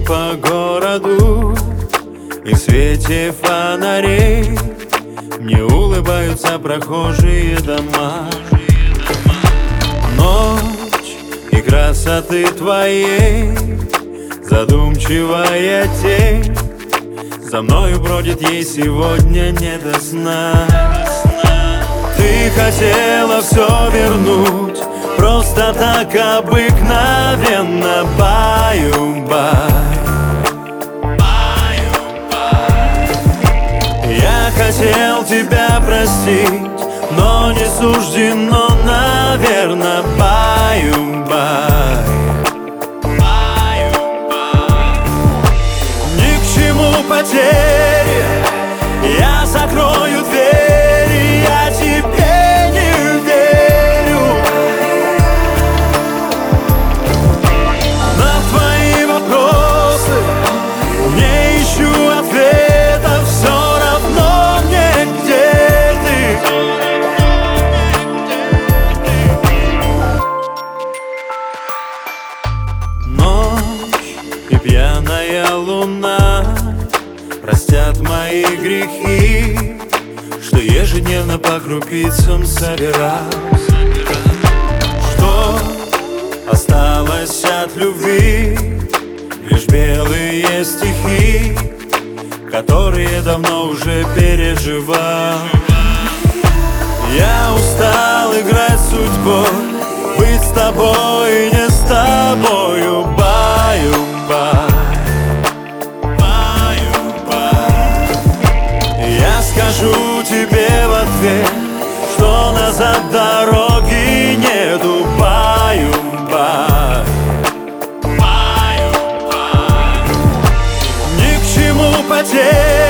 по городу, и в свете фонарей мне улыбаются прохожие дома. Ночь и красоты твоей, задумчивая тень, за мною бродит, ей сегодня не до сна. Ты хотела все вернуть, просто так обыкновенно. Баю-бай. Я хотел тебя простить, но не суждено, наверно. Баю-бай. Ни к чему потери, я закрою двери, я тебе не верю. На твои вопросы не ищу ответов, все равно мне, где ты. Ночь и пьяная луна простят мои грехи, что ежедневно по крупицам собирал. Что осталось от любви? Лишь белые стихи, которые давно уже переживал. Я устал играть с судьбой, быть с тобой и не с тобою. Баю-бай. Я скажу тебе в ответ, что назад дороги нету. Баю-бай. Ни к чему потерять,